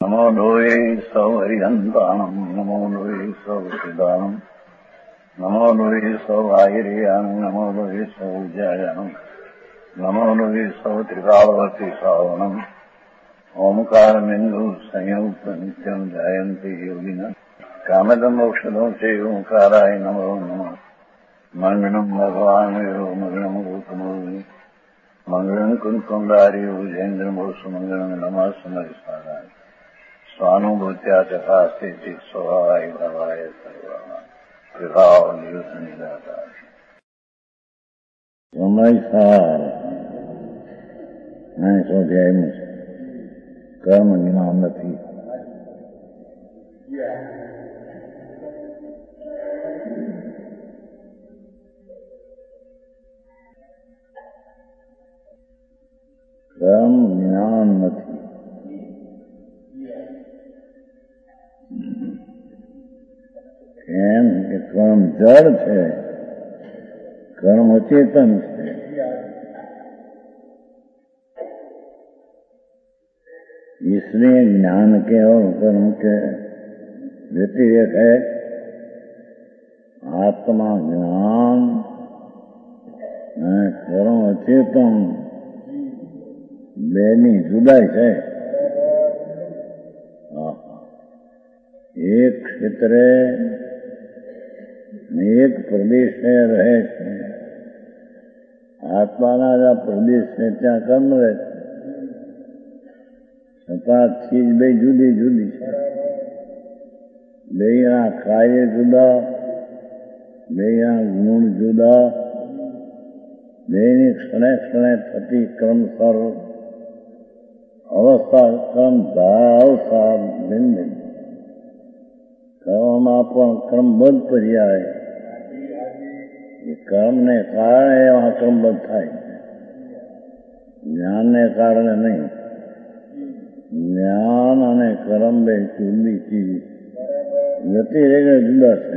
नमो लोये सौहरिहन्ताणम् नमो लोये सौहृदानम् नमो लोये सौभागिर्यानम् नमो लोये सौजायानम् नमो लोये सौत्रिकावती सावनम् ओंकारमिन्दु संयुक्त नित्यम् जायन्ति योगिनः कामदम् मोक्षदम् च ओंकाराय नमो नमः मङ्गलम् भगवान् वीरो मङ्गलम् गौतमोऽग्नि मङ्गलम् कुन्कुण्डारि भुजेन्द्रमोसु मङ्गलम् नमः समरिसाराय स्वानुभूत्या तथास्ति स्वभावाय भवाय सर्वभाव निदाता સમયસાર અને સ્વાધ્યાયનું છે કર્મ જ્ઞાન નથી. કર્મ જ્ઞાન નથી. કેમ કે કર્મ જળ છે, કર્મ અચેતન છે. इसलिए ज्ञान के और कर्म के व्यतिरेक है. आत्मा ज्ञान कर्म अचेतन બેની જુદાઈ છે. એક ક્ષેત્રે એક પ્રદેશે રહે છે. આત્માના જ પ્રદેશ છે ત્યાં કર્મ રહે છે. છતાં ચીજ બે જુદી જુદી છે. બેના કાર્ય જુદા, બેના ગુણ જુદા, બેની ક્ષણે ક્ષણે થતી ક્રમસર અવસ્થા ક્રમ ધાવતા ભિન્ન ભિન્ન. કર્મમાં પણ ક્રમબદ્ધ પર્યાય. એ કર્મને કારણે એવા ક્રમબદ્ધ થાય, જ્ઞાનને કારણે નહીં. જ્ઞાન અને કર્મ બે જુદી ચીજ વ્યતિરેક જુદા છે.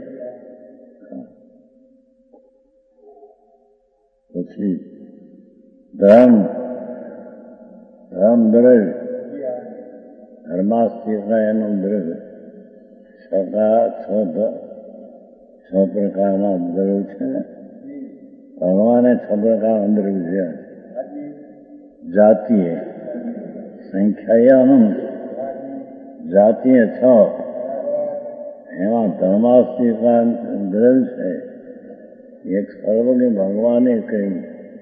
પછી ધર્મ દ્રવ્ય, ધર્માસ્તિકા એનું દ્રવ્ય. છ પ્રકારના દ્રવ્ય છે. ભગવાને 6 પ્રકારના દ્રવ્ય છે. જાતીય સંખ્યા અનંત, જાતીય 6. એમાં ધર્માસ્તિકા દ્રવ્ય છે. એક સર્વને ભગવાને કહ્યું.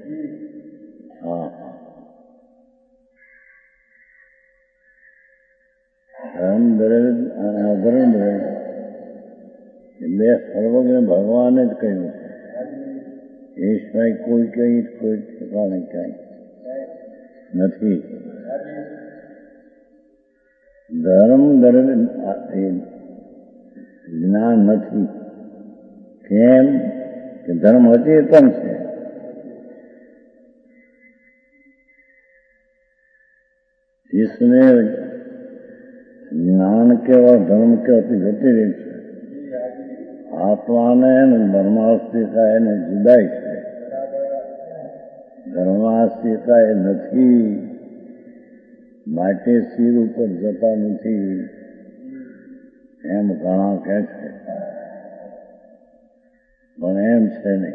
ધર્મ દ્રવ્ય અને અધર્મ દ્રવ્ય બે સર્વજ્ઞ ભગવાને જ કહ્યું છે. એ સિવાય કોઈ ઠેકાણે ક્યાંય નથી. ધર્મ દ્રવ્ય જ્ઞાન નથી. કેમ કે ધર્મ અચેતન છે. इसमें ज्ञान के और धर्म के अति व्यतिरेक છે. આત્માને ધર્માસ્તિકા એને જુદાઈ છે. ધર્માસ્તિકા એ નથી માટે શિર ઉપર જતા નથી એમ ઘણા કહે છે, પણ એમ છે નહીં.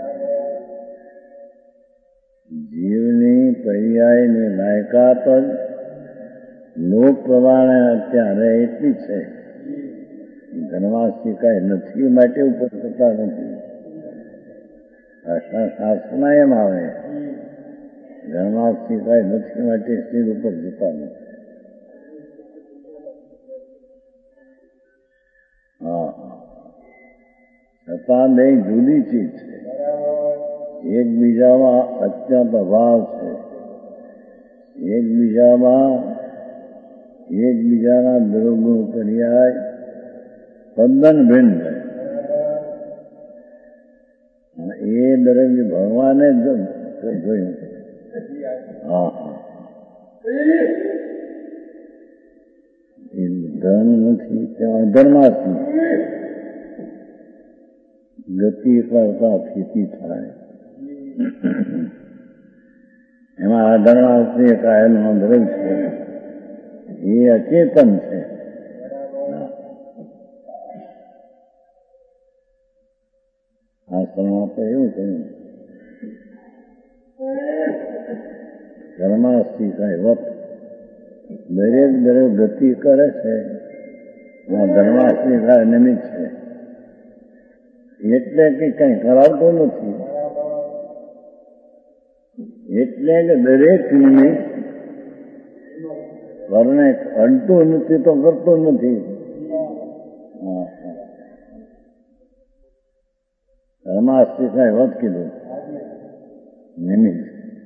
જીવની પર્યાયની લાયકાત જ લોક પ્રમાણે અત્યારે એટલી છે. ધર્માસ્તિકા નથી માટે ઉપર થતા નથી. શાસ્ત્રમાં એમ આવે ધર્માસ્તિકા નથી માટે શિર ઉપર જતા નથી. છતાં બે જુદી ચીજ છે. એકબીજામાં અત્યંત અભાવ છે. એકબીજાના દ્રવ્યગુણ પર્યાય તદ્દન ભિન્ન છે. અને એ દ્રવ્ય ભગવાને જ જોયું. ધન નથી ત્યાં અધર્માથી ગતિ કરતા સ્થિતિ થાય. એમાં અધર્માથી કાયલનો દ્રવ્ય છે. એ અચેતન છે. આશ્રમમાં તો એવું કહ્યું, ધર્માસ્તી સાહેબ દરેક ગતિ કરે છે, ધર્માસ્તી સાહેબ નિમિત્ત છે. એટલે કે કઈ કરાવતો નથી, એટલે કે દરેક નિમિત્ત ઘરને અડતું નથી તો કરતો નથી. ધર્માસ્તી સાહેબ વધ કીધું નિમિત્ત.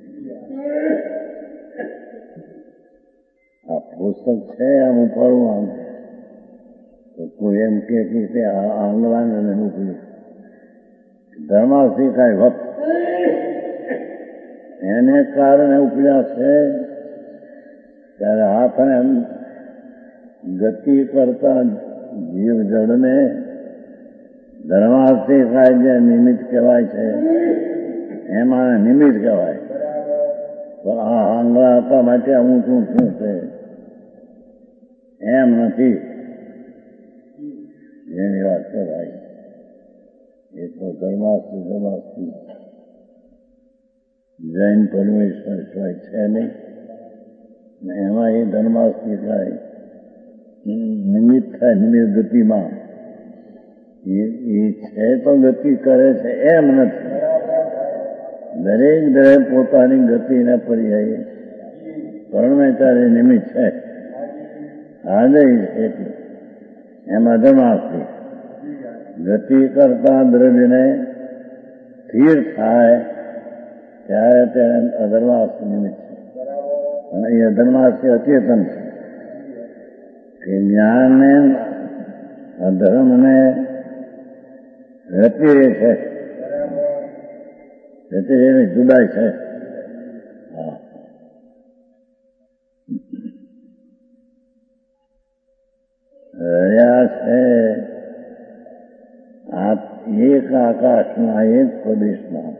આ પુસ્તક છે આમ ઉપાડવું, આમ તો કોઈ એમ કે આંગળાને મોકલ્યું. ધર્માસ્તી સાહેબ વધ એને કારણે ઉપડ્યા છે. ત્યારે હાથને ગતિ કરતા જીવ જળને ધર્માસ્તી સાહેબ જે નિમિત્ત કહેવાય છે એમાં નિમિત્ત કહેવાય. તો આ આંગળા હતા માટે ઊંચું શું છે એમ નથી એની વાત કહેવાય. એ તો ધર્માસ્તી જૈન પરમેશ્વર સિવાય છે નહીં. એમાં એ ધર્માસ્તી થાય નિમિત્ત થાય. નિમિત્ત ગતિમાં એ છે તો ગતિ કરે છે એમ નથી. દરેક પોતાની ગતિને પર્યાય પરમેશ્વર નિમિત્ત છે. આજે છે એમાં ધર્માસ્તી ગતિ કરતા દ્રવ્યને સ્થિર થાય ત્યારે તેને અધર્માસ્તી નિમિત્ત છે. અને એ અધર્માસ્તી અચેતન છે કે જ્ઞાનને અધર્મને રચી રહે છે, રચી રહી જુદાઈ છે. રહ્યા છે આ એક આકાશમાં એક પ્રદેશમાં.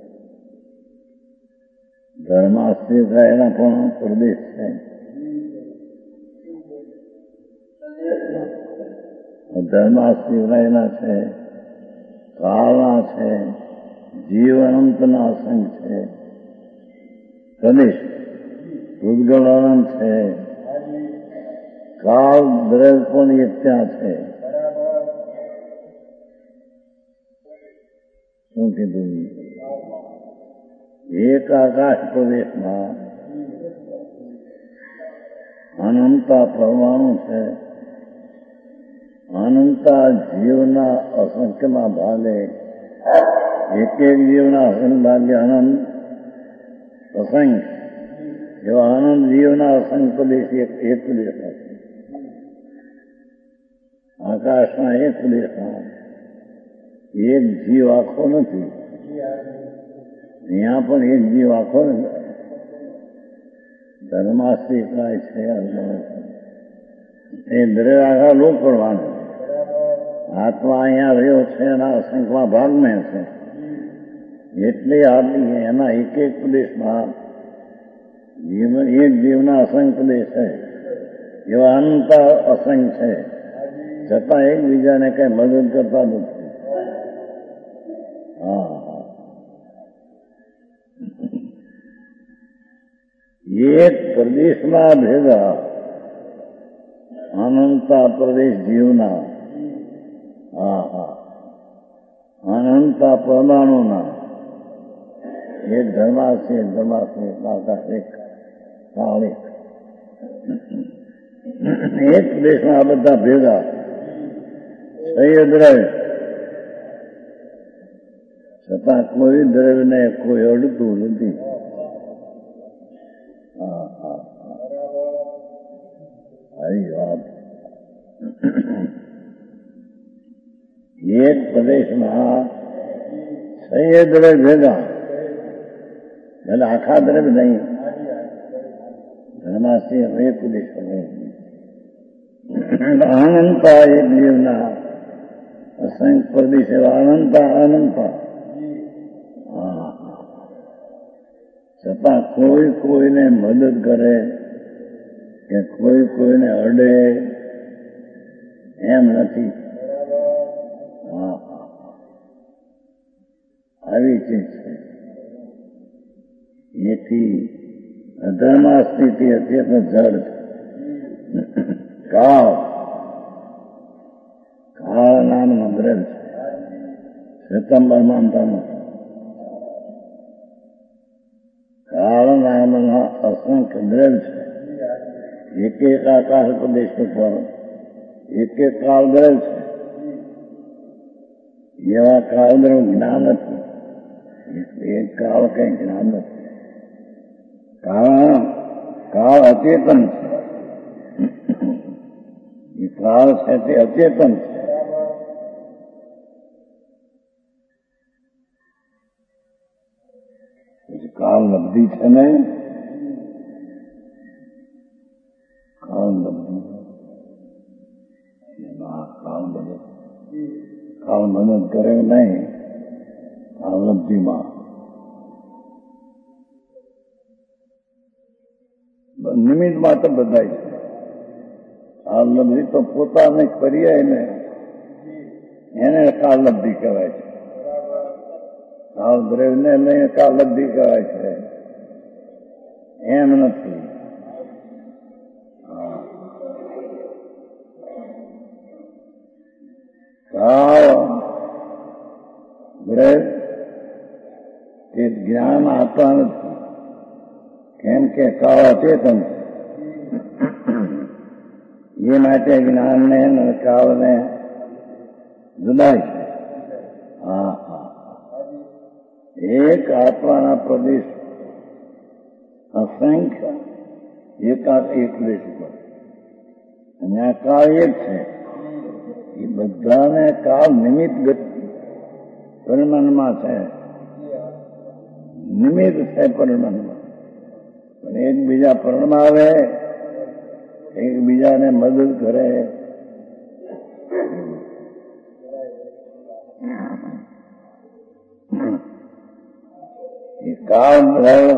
ધર્માસ્તી એના પણ પ્રદેશ છે. ધર્માસ્તી એના છે, કાળના છે, જીવ અનંતના અસંગ છે, પ્રદેશ ઉદ્ગલ અનંત છે, કાળ દ્રવ્ય પણ એક ત્યાં છે. શું કીધું? એક આકાશ પ્રદેશમાં અનંતા પરમાણુ છે. અનંતા જીવના અસંખ્યમાં ભાગે એક જીવના અસંખ્ય ભાગે અનંત અસંખ્ય એવા અનંત જીવના અસંખ્ય પ્રદેશ એક પ્રદેશમાં છે. આકાશમાં એક પ્રદેશમાં એક જીવ આખો નથી. અહીંયા પણ એક જીવ આખો નથી. ધર્માસ્તી કાય છે એ દરેક આખા લોક કરવાનું. આત્મા અહીંયા રહ્યો છે એના અસંખ્યમાં ભાગમાં છે. એટલે આપણી એના એક પ્રદેશમાં જીવન એક જીવના અસંખ્ય પ્રદેશ છે. એવા અનંત અસંખ્ય છે, છતાં એકબીજાને કઈ મદદ કરતા નથી. એક પ્રદેશમાં ભેગા અનંતા પ્રદેશ જીવના, અનંતા પરમાણુના એક ધર્માસ્તી એક સાળિક એક પ્રદેશમાં આ બધા ભેગા સહી દ્રવ્ય, છતાં કોઈ દ્રવ્યને કોઈ અડતું નથી. આવી વાત. એક પ્રદેશમાં સહી દ્રવ્ય ભેગા, એટલે આખા દ્રવ્ય નહીં. ધર્માસ્તી એક પ્રદેશ અનંતા એક જીવના અસંખ્ય પ્રદેશ એવા અનંતા છતાં કોઈ કોઈને મદદ કરે કે કોઈ કોઈને અડે એમ નથી. આવી ચીજ છે. એથી અધર્મા સ્થિતિ અત્યંત જડ છે. કાળ નામનો ગ્રંથ છે. શ્વેતાંબર માનતા નથી. કાળ નામના અસંખ્ય ગ્રંથ છે. એક એક આકાશ પ્રદેશ ઉપર એક એક કાળ ગ્રંથ છે. એવા કાળનું જ્ઞાન નથી. એક કાળ કઈ જ્ઞાન નથી. કાળ અચેતન છે. એ કાળ છે તે અચેતન છે. કાળ લબ્ધિ છે ને, કાળ લબ્ધિ કાળ મદદ કરે નહીં. કાળ લબ્ધિમાં નિમિત્ત માત્ર બધાય છે. કાળ લબ્ધિ તો પોતાને કરીએ ને એને કાળ લબ્ધિ કહેવાય છે. કાળ દ્રવ્યને લઈને કાળ લબ્ધિ કહેવાય છે. એમ નથી. કાળ દ્રવ્ય તે જ્ઞાન આપતા નથી. કેમ કે કાળ અચેતન છે. એ માટે જ્ઞાનને અને કાળને જુદાય છે. એક આત્માના પ્રદેશ અસંખ્ય એક દેશ ઉપર અને આ કાળ એક છે. એ બધાને કાળ નિમિત્ત પરિમાણમાં છે. નિમિત્ત છે પરિમાણમાં. પણ એકબીજા પરમાવે, એકબીજાને મદદ કરે. એ કાળ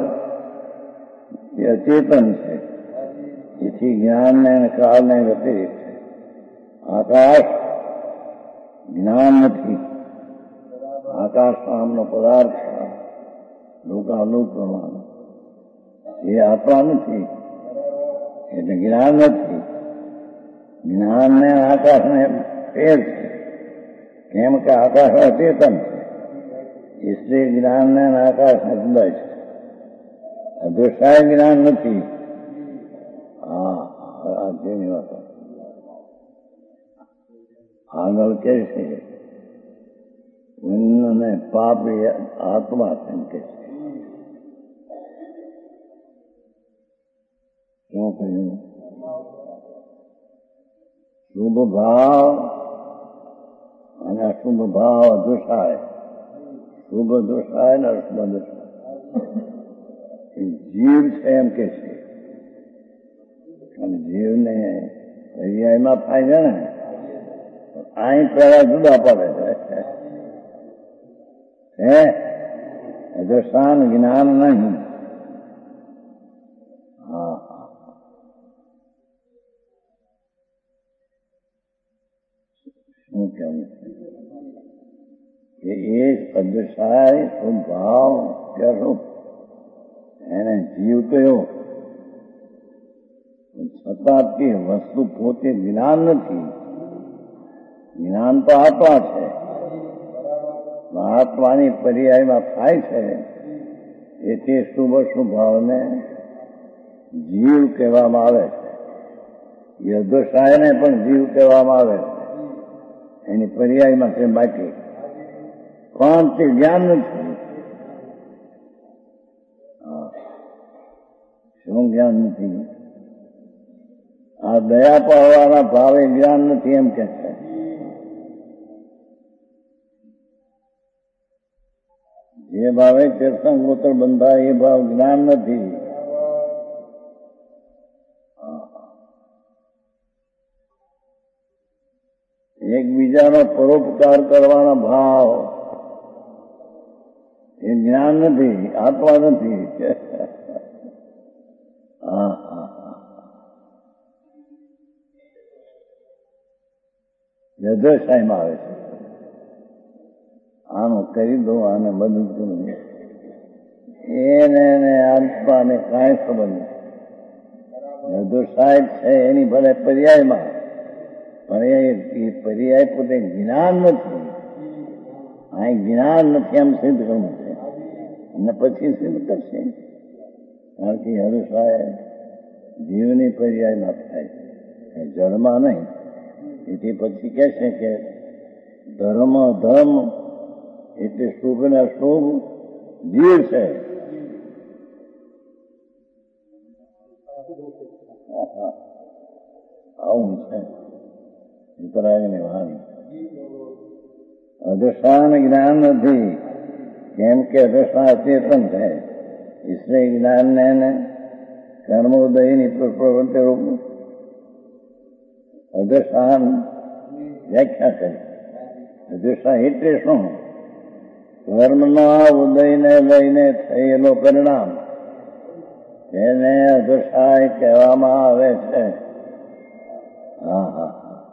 એ અચેતન છે. એથી જ્ઞાનને અને કાળને વ્યતિરેક છે. આકાશ જ્ઞાન નથી. આકાશ નામનો પદાર્થ છે. લોકાલોક પ્રમાણે એ આત્મા નથી. એટલે જ્ઞાન નથી. જ્ઞાનને આકાશને ફેર છે. કેમ કે આકાશ અચેતન છે. इसलिए જ્ઞાનને આકાશને જુદા છે. અદૃશ્ય જ્ઞાન નથી. જેની વાત આગળ કે છે પુણ્ય પાપ આત્મા એમ કે છે. શું કહ્યું? શુભ ભાવ અને અશુભ ભાવ અદૃશ્ય. શુભ દુષાય ને અશુભ દુષાય જીવ છે એમ કે છે. અને જીવને પર્યાયમાં થાય છે ને અહીં પેલા જુદા પડે છે. અદૃશ્ય જ્ઞાન નહીં. શું કેવું કે એ અદૃશ્ય સ્વભાવ કે રૂપ એને જીવ કયો. છતાં તે વસ્તુ પોતે જ્ઞાન નથી. જ્ઞાન તો આત્મા છે. આત્માની પર્યાયમાં થાય છે. એથી શુભ સ્વભાવને જીવ કહેવામાં આવે છે. એ અદૃશ્યને પણ જીવ કહેવામાં આવે છે. એની પર્યાયમાં છે બાકી. પણ તે જ્ઞાન નથી. શું જ્ઞાન નથી? આ દયા પાડવાના ભાવે જ્ઞાન નથી એમ કે છે. જે ભાવે તીર્થંકર બંધાય એ ભાવ જ્ઞાન નથી. એકબીજાનો પરોપકાર કરવાનો ભાવ એ જ્ઞાન નથી, આત્મા નથી. અધોશાહીમાં આવે છે. આનું કરી દો, આને બધું કરું, એને આત્માને કાંઈ ખબર નથી. અધોશાહી છે એની ભલે પર્યાયમાં, પણ એ પર્યાય પોતે જ્ઞાન નથી. આ જ્ઞાન નથી એમ સિદ્ધ કરવું છે, અને પછી સિદ્ધ કરશે. કારણ કે અધોશાહી જીવની પર્યાયમાં થાય, જળમાં નહીં. એથી પછી કહે છે કે ધર્મ એટલે શુભ ને અશુભ જીવ છે. આવું છે વિતરાગની વાણી. અધોષાન જ્ઞાન નથી, કેમ કે અધોષા અચેતન છે. इसलिए જ્ઞાન ને કર્મોદયની પ્રવૃત્તિ રૂપ અધોષાન વ્યાખ્યા કરી. અધોષા એટલે શું? કર્મના ઉદયને લઈને થયેલો પરિણામ, એને અધોષાય કહેવામાં આવે છે. હા હા,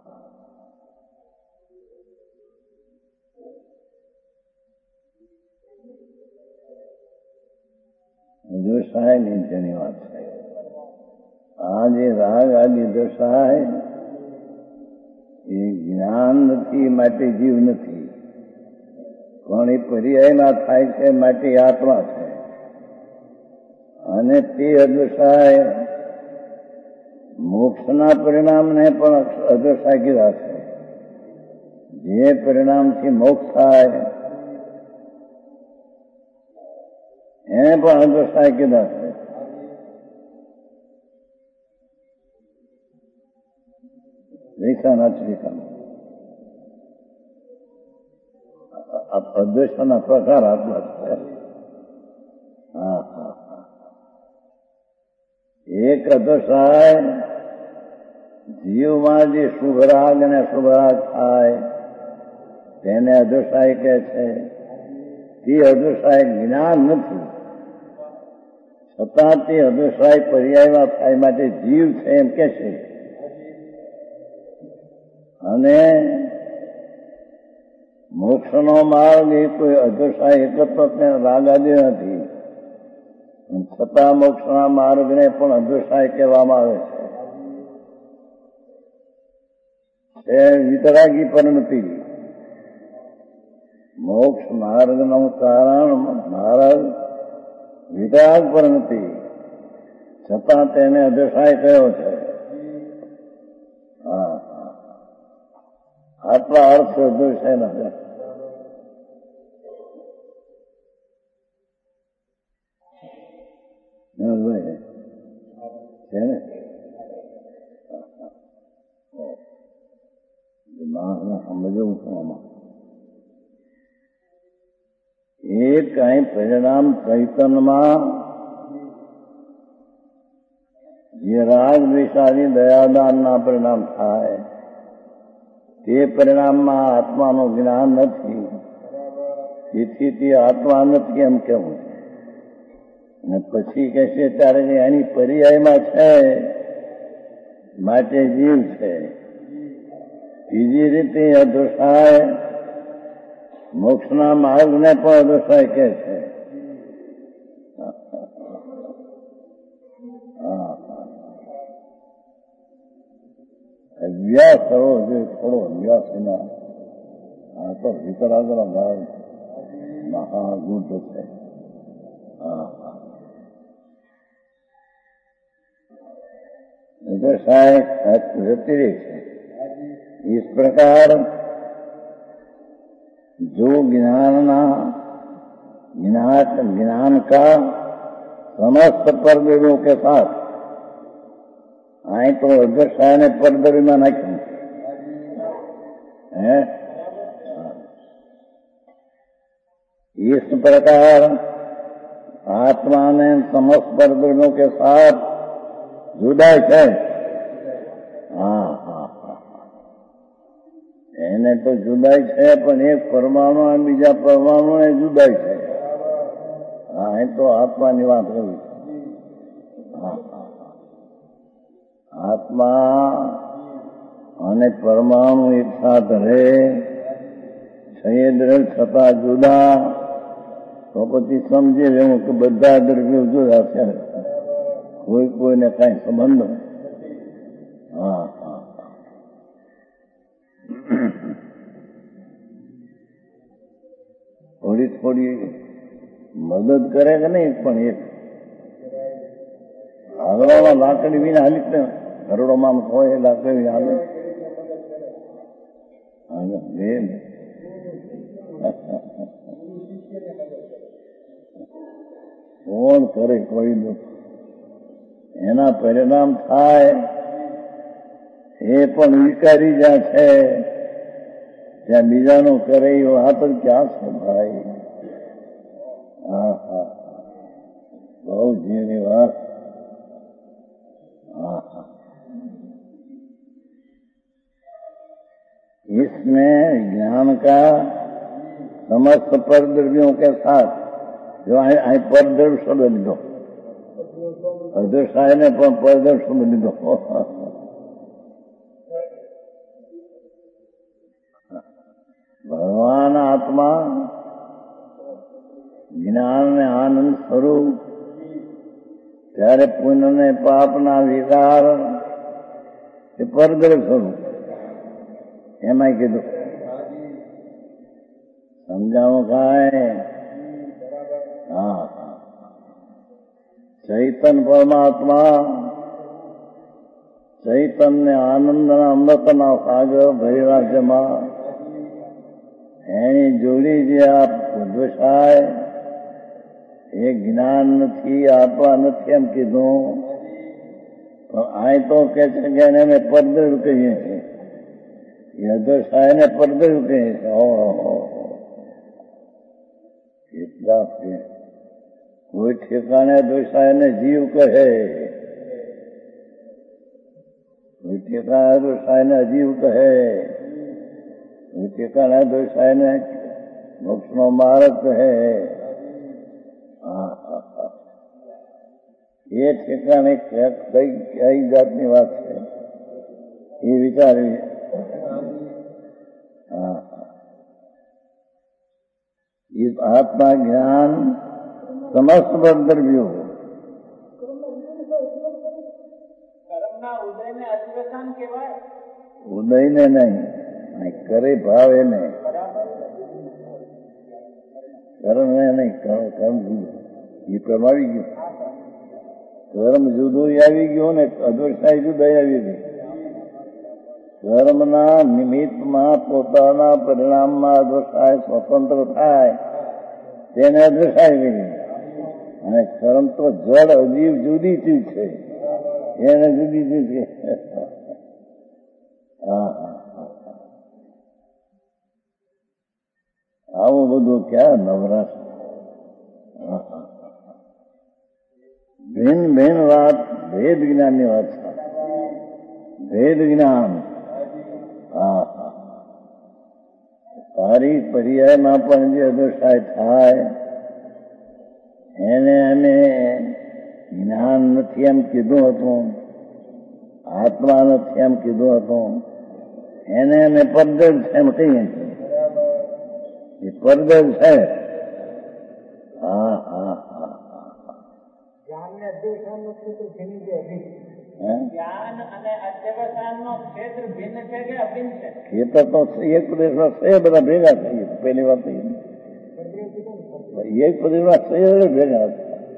અધોષાય નીચેની વાત છે. આ જે રાગ આદિ અધોષાય એ જ્ઞાન નથી, માટે જીવ નથી. પણ એ પર્યાયમાં થાય છે, માટે આત્મા છે. અને તે અધોષાય મોક્ષના પરિણામને પણ અધોષાય કીધા છે. જે પરિણામથી મોક્ષ થાય એને પણ અધોષાય કીધા છે. અદ્વૈતના પ્રકાર આટલા છે. હા હા, એક અધોષાય જીવમાં જે શુભરાગ અને શુભરાગ થાય તેને અધોષાય કહે છે. તે અધોષાય જ્ઞાન નથી, છતાં તે અધોષાય પર્યાયમાં થાય માટે જીવ છે એમ કે છે. અને મોક્ષનો માર્ગ એ કોઈ અધોષાય એકત્વ રાગાદે નથી, છતાં મોક્ષના માર્ગને પણ અધોષાય કહેવામાં આવે છે. વિતરાગી પરિણતિ મોક્ષ માર્ગનું કારણ માર્ગ વિતરાગ પરિણતિ, છતાં તેને અધોષાય કયો છે. હા, આટલા અર્થ અધોષાય ના છે. ને સમજવું છું આમાં એ કઈ પરિણામ ચૈતનમાં જે રાગ દ્વેષાદી દયાદાનના પરિણામ થાય તે પરિણામમાં આત્માનું જ્ઞાન નથી. તેથી તે આત્મા નથી એમ કેવું. અને પછી કહેશે ત્યારે એની પર્યાયમાં છે માટે જીવ છે. બીજી રીતે અધોષાય મોક્ષના માર્ગને પણ અધોષાય કહે છે. અભ્યાસ કરવો જોઈએ, થોડો અભ્યાસ એના. આ તો વિતરાગનો માર્ગ મહાગુઢ છે. अधोषाय व्यतिरिक्त है. इस प्रकार जो ज्ञान का समस्त परदेवों के साथ आए तो अधोषाय ने परदेवी में नाख्યું है. इस प्रकार आत्मा ने समस्त परदेवों के साथ जुदाई છે. હા હા હા, એને તો જુદાઈ છે, પણ એક પરમાણુ અને બીજા પરમાણુ એ જુદાઈ છે. હા, એ તો આત્માની વાત કરી. હા હા, આત્મા અને પરમાણુ એક સાથ રહે, છેદ છતાં જુદા, તો પછી સમજી લેવું કે બધા દ્રવ્યો જુદા છે, કોઈ કોઈને કઈ સંબંધ. હા હા, થોડી થોડી મદદ કરે કે નહીં, પણ એક આગળમાં લાકડી વિના હાલી ને કરોડોમાં હોય લાકડી વિના હાલે. કોણ કરે કોઈ દુઃખ, એના પરિણામ થાય એ પણ વિચારી જ્યાં છે ત્યાં બીજાનું કરે એ વાત જ ક્યાં છે ભાઈ. હા હા, બહુ જીની વાત. हाँ हाँ, इसमें ज्ञान का समस्त परद्रव्यों के साथ जो परद्रव्य शब्द લીધો, અદૃશ્ય ને પણ પરદ્રવ્ય શબ્દ લીધો. ભગવાન આત્મા જ્ઞાન ને આનંદ સ્વરૂપ, ત્યારે પુણ્ય ને પાપના વિકાર એ પરદ્રવ્ય સ્વરૂપ. એમાં કીધું સમજાવું કાંઈ? હા હા, ચૈતન પરમાત્મા ચૈતન્ય આનંદના અમૃતના સાગર ભરેલા જમા, એની જોડી જે આ ઉદ્વસાય એ જ્ઞાન નથી, આપવા નથી એમ કીધું. પણ આ તો કે છે કે એને અમે પરદ્રવ્ય કહીએ છીએ, એ અદૃશ્યને પરદ્રવ્ય કહીએ છીએ. એટલા કોઈ ઠેકાણે અદૃશ્યને જીવ કહે, કોઈ ઠેકાણે અદૃશ્યને અજીવ કહે, કોઈ ઠેકાણે અદૃશ્યને મોક્ષનો માર્ગ કહે. એ ઠેકાણે કઈ જાતની વાત છે એ વિચારવી. હા, આત્મા જ્ઞાન સમસ્ત દ્રવ્યો ઉદયને નહીં, કરે ભાવે નહીં, કર્મ ને નહીં, કર્મ જુદું એ પ્રમાવી ગયું. કર્મ જુદું આવી ગયું ને અદૃશ્ય જુદા આવી ગઈ. કર્મના નિમિત્તમાં પોતાના પરિણામમાં અદૃશ્ય સ્વતંત્ર થાય તેને અદૃશ્ય આવી ગઈ. અને કર્મ તો જડ અજીવ જુદી ચીજ છે, એને જુદી ચીજ છે. હા હા, આવું બધું ક્યાં નવરાશ. ભિન્ન ભિન્ન વાત ભેદ જ્ઞાનની વાત છે. ભેદ જ્ઞાન. હા હા, સારી પર્યાયમાં પણ જે અદૃશ્ય થાય એને અમે જ્ઞાન નથી એમ કીધું હતું, આત્મા નથી એમ કીધું હતું, એને અમે પરદ્રવ્ય છે એમ કહીએ છીએ. એ પરદ્રવ્ય છે. હા હા હા, ખેતર તો એક પ્રદેશમાં છે, બધા ભેગા થઈએ. પહેલી વાત એક પ્રદેશમાં છે ભેગા,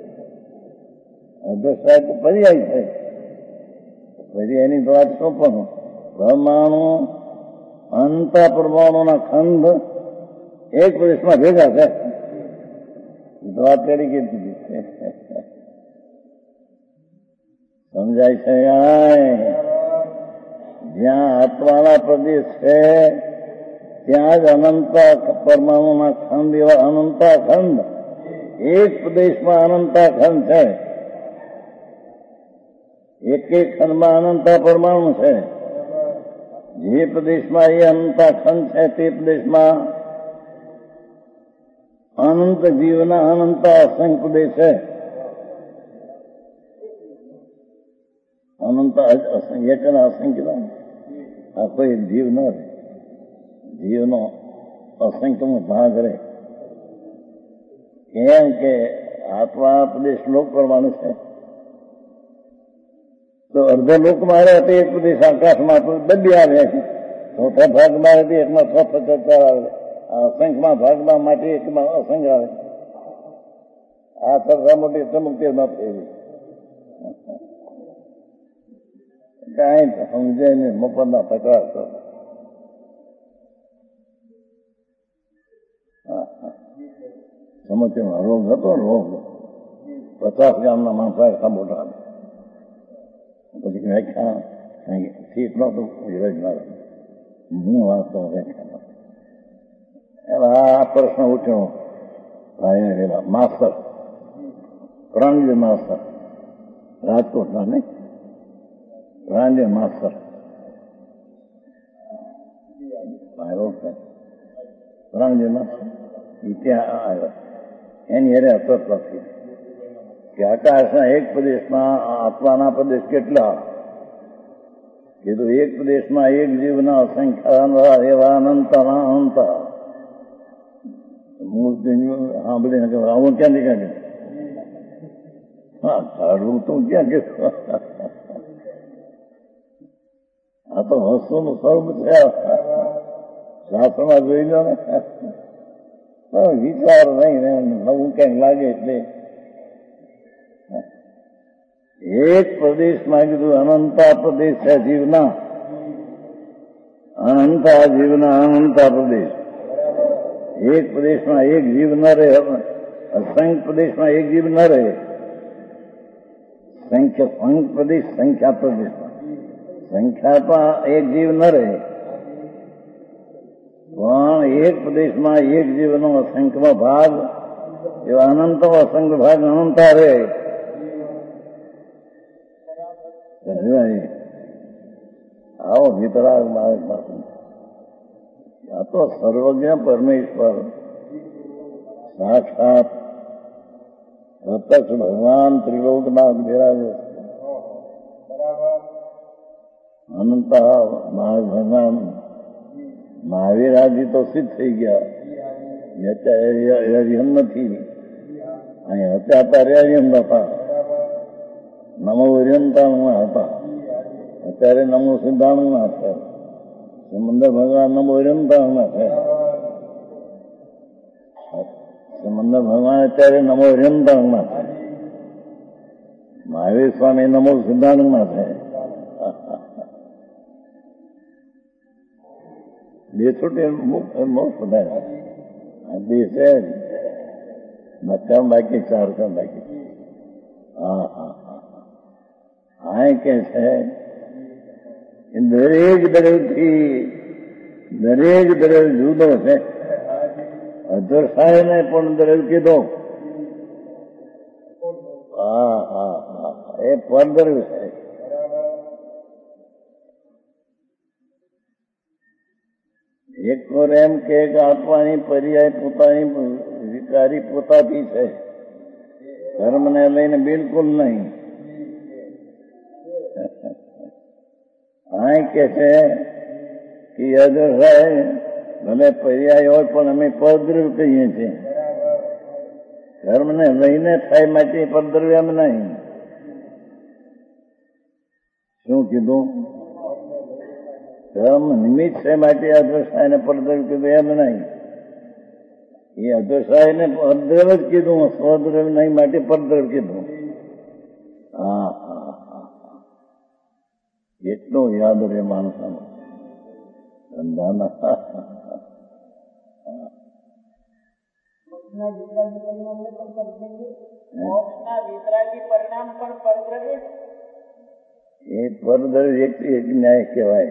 અદૃશ્ય તો પર્યાય છે. પછી એની તો વાત શું પણ પરમાણુ અંત પરમાણુના ખંડ એક પ્રદેશમાં ભેગા છે. તો વાત કરી કીધી સમજાય છે. જ્યાં આત્માના પ્રદેશ છે ત્યાં જ અનંત પરમાણુના ખંડ, એવા અનંતા ખંડ એક પ્રદેશમાં અનંતા ખંડ છે. એક એક ખંડમાં અનંતા પરમાણુ છે. જે પ્રદેશમાં એ અનંતા ખંડ છે તે પ્રદેશમાં અનંત જીવના અનંતા અસંખ્ય પ્રદેશ છે. અનંત અસંખ્ય અસંખ્ય આ કોઈ જીવ ન રહે, જીવનો અસંખ્યનો ભાગ રહે. કેમ કે આત્મા પ્રદેશ લોક કરવાનું છે, તો અર્ધ લોકમાં રહે તો એક પ્રદેશ આકાશમાં બધી આવે છે. ચોથા ભાગમાં રહે એકમાં છ આવે, અસંખ્યમાં ભાગમાં માટે એકમાં અસંખ્ય આવે. આ સરસા મોટી ચમકતીમાં ફેરી કઈ સમજે ને મફતના તકરાર કરો. સમજમાં રોગ હતો ને, રોગ 50 ગામના માણસો આખા મોટા પછી વ્યાખ્યા ઠીક નતું યોજના હું વાંચતો વ્યાખ્યા. એમાં આ પ્રશ્ન ઉઠ્યો ભાઈ પેલા માસ્તર પ્રાણજી માસ્તર રાજકોટના નહીં, પ્રાણજી માસ્તર પ્રાણજી માસ્તર ત્યાં આવ્યા. એની અરે અસર નથી કે આકાશના એક પ્રદેશમાં આત્માના પ્રદેશ કેટલા? કીધું એક પ્રદેશમાં એક જીવના અસંખ્ય એવા અનંતના અનંત. સાંભળીને આવું ક્યાંથી કાઢ્યું? હા, કાઢવું તો ક્યાં કે આ તો વસ્તુનું સ્વરૂપ છે. શાસ્ત્રમાં જોઈ લો ને, વિચાર નહીં ને નવું ક્યાંક લાગે એટલે એક પ્રદેશમાં કીધું અનંતા પ્રદેશ છે જીવના, અનંતા જીવના અનંતા પ્રદેશ. એક પ્રદેશમાં એક જીવ ન રહે, અસંખ્ય પ્રદેશમાં એક જીવ ન રહે. સંખ્યા પ્રદેશ સંખ્યા પ્રદેશમાં સંખ્યામાં એક જીવ ન રહે, પણ એક પ્રદેશમાં એક જીવનો અસંખ્ય ભાગ એવા અનંત અસંખ્ય ભાગ અનંતા રહે. આવો વિતરાગ માર્ગ પાસે આ તો સર્વજ્ઞ પરમેશ્વર સાક્ષાત પ્રત્યક્ષ ભગવાન ત્રિલોકનાથ બિરાજે. અનંત ભગવાન મહાવીરાજી તો સિદ્ધ થઈ ગયા, અત્યારે નથી. અહીં હતા ત્યારે હતા, નમો વિરંતાણમાં હતા, અત્યારે નમો સિદ્ધાંતમાં છે. સમંદર ભગવાન નમો વિરંતાણમાં છે. સમંદર ભગવાન અત્યારે નમો વિરંતાણમાં છે. મહાવીર સ્વામી નમો સિદ્ધાંતમાં છે. બે છૂટે મોક્ષ બધા બે છે, બધા બાકી 4 કામ બાકી. હા હા હા હા કે છે દરેક દરેક જુદો છે. અધર ને પણ દરેક કીધો. હા હા હા એ પરદર્વ છે. એક વાર એમ કે આત્માની પર્યાય પોતાની વિકારી પોતાથી છે, ધર્મને લઈને બિલકુલ નહીં. આ કે છે કે અદર્શાય ભલે પર્યાય હોય પણ અમે પરદ્રવ્ય કહીએ છીએ. ધર્મને લઈને થાય માટે પરદ્રવ્ય એમ નહીં. શું કીધું? ધર્મ નિમિત્ત છે માટે અદર્શાય ને પરદ્રવ્ય કીધું એમ નહીં. એ અદર્શાય ને પરદ્રવ્ય જ કીધું, સ્વદ્રવ્ય નહીં માટે પરદ્રવ્ય કીધું. હા હા હા એટલું યાદ રહે માણસોને ધંધાના. એ પરદ્રવ્ય એક ન્યાય કહેવાય.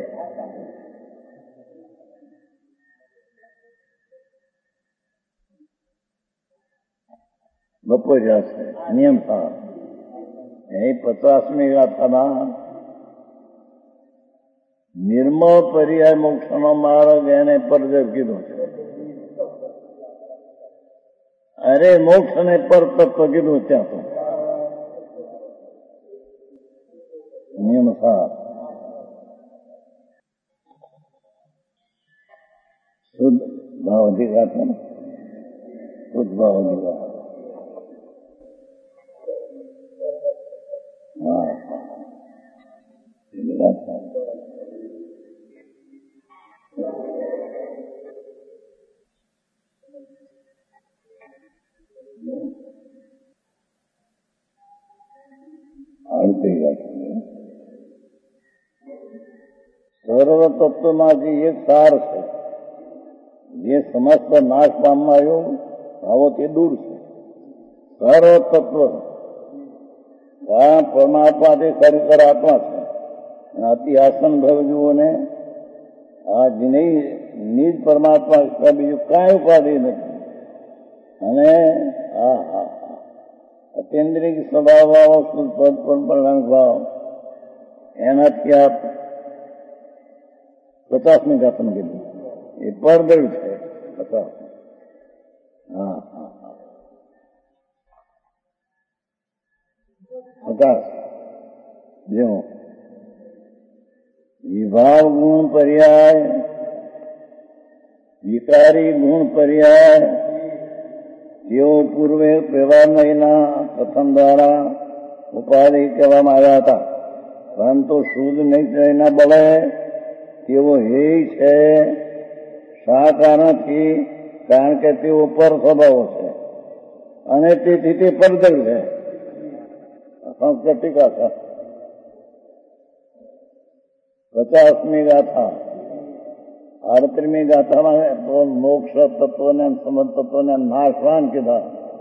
બપોર્યા છે નિયમ થા એ 50મી ગાથાના નિર્મળ પર્યાય મોક્ષનો માર્ગ એને પરદ્રવ્ય કીધો છે. અરે મોક્ષ ને પર તત્વ કીધું ત્યાં તો નિયમ સાર. ભાવ અધિકાર છે ને, શુદ્ધ ભાવ અધિકાર. હા એ બધા સર્વ તત્વમાંથી એક સાર છે, જે સમસ્ત નાશ પામવાયો ભાવો તે દૂર છે. સર્વ તત્વ પરમાત્મા તે ખરેખર આત્મા છે. અતિ આસન ભવજુઓને આ નિજ પરમાત્મા બીજું કાંઈ ઉપાધિ નથી. અને અતિન્દ્રિય સ્વભાવ ભાવ એનાથી આ 50મી ગાથામાં કીધું એ પરદળ છે. 50 જેવું વિભાવ ગુણ પર્યાય, વિકારી ગુણ પર્યાય જેઓ પૂર્વે પ્રેવામયના કથન દ્વારા ઉપાધિ કહેવામાં આવ્યા હતા, પરંતુ શુદ્ધ નિશ્ચયના બળે તેઓ હે છે. શા કારણથી? કારણ કે તેઓ પર સ્વભાવો છે અને તેથી તે પરદળ છે. સંસ્કૃત ટીકા છે 50મી ગાથા. 38મી ગાથામાં તો મોક્ષ તત્વને સમજ તત્વને નાશવાન કીધા.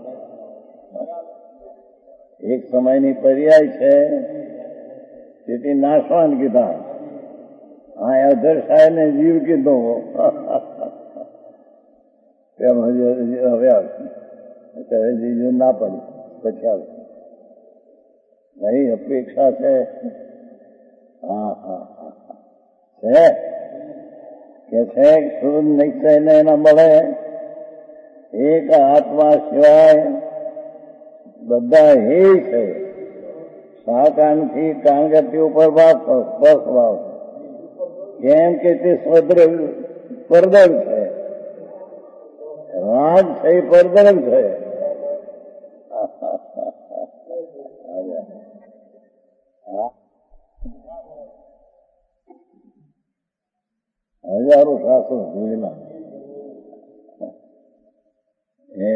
એક સમયની પર્યાય છે તેથી નાશવાન કીધા. હા અધર્ષાય ને જીવ કીધો. તેમ હજી હવે આવશે જીવ ના પડી પછી આવશે. નહીં અપેક્ષા છે. છે કે છે શુદ્ધ નિશ્ચયને એના મળે એક આત્મા સિવાય બધા હે છે. શાકાંથી કારણ કે તે ઉપર સ્વભાવ કેમ કે તે સ્વદ્રવ પરદળ છે. રાગ છે એ પરદળ છે. હજારો શાસ્ત્રો જોયેલા એ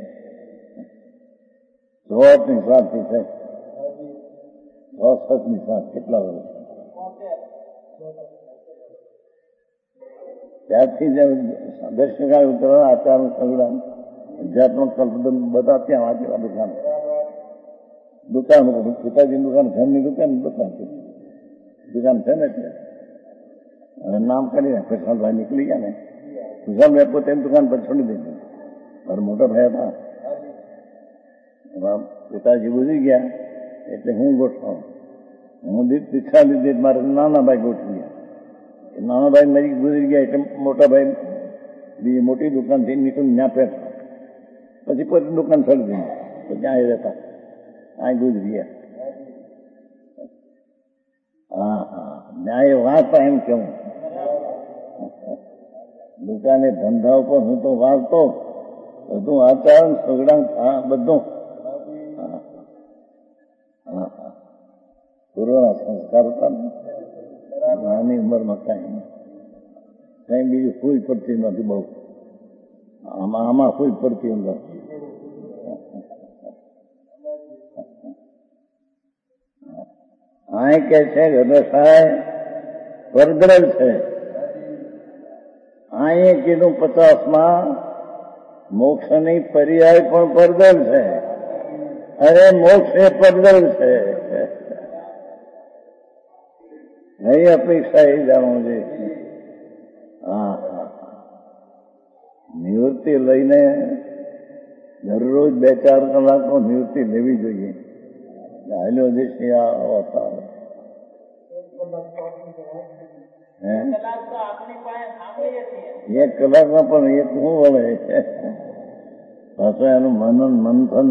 64ની સાથી છે. 64ની સાથ કેટલા વર્ષ ત્યારથી દર્શનકાળ ઉતરવા આચાર સંગ્રામ અધ્યાત્મક કલ્પદમ બધા ત્યાં વાંચેલા. દુકાન પિતાજીની દુકાન, ઘરની દુકાન દુકાન છે ને ત્યાં અને નામ કરીને ખુશાલભાઈ નીકળી ગયા ને. ખુશાલભાઈ પોતે દુકાન પર છોડી દીધી. મારા મોટા ભાઈ હતા. પિતાજી ગુજરી ગયા એટલે હું ગોઠવા. હું દીક્ષા લીધી મારે નાના ભાઈ ગોઠવી ગયા. નાના ભાઈ મારી ગુજરી ગયા એટલે મોટા ભાઈ બીજી મોટી દુકાનથી નીકળી ત્યાં પેઠા. પછી પોતે દુકાન છોડી દીધી. પછી અહીં રહેતા અહીં ગુજરી ગયા. ન્યાય વાંચતા એમ કેવું. દુકાને ધંધા ઉપર હું તો વાંચતો બધું આચાર સગડા બધું પૂર્વના સંસ્કાર હતા. નાની ઉંમરમાં કઈ બીજું ફૂલ પડતી નથી. બહુ આમાં ફૂલ પડતી અંદર. અહીં કે છે હૃદય પરદળ છે. અહીં કીધું 50માં મોક્ષની પર્યાય પણ પરદળ છે. અરે મોક્ષ એ પરદળ છે. નહીં અપેક્ષા એ જાણવું જોઈએ. નિવૃત્તિ લઈને દરરોજ 2-4 કલાકનો નિવૃત્તિ લેવી જોઈએ. હાલ્યો દેશી આવતા એક કલાકમાં પણ એક શું વળે પાછું એનું મનન મંથન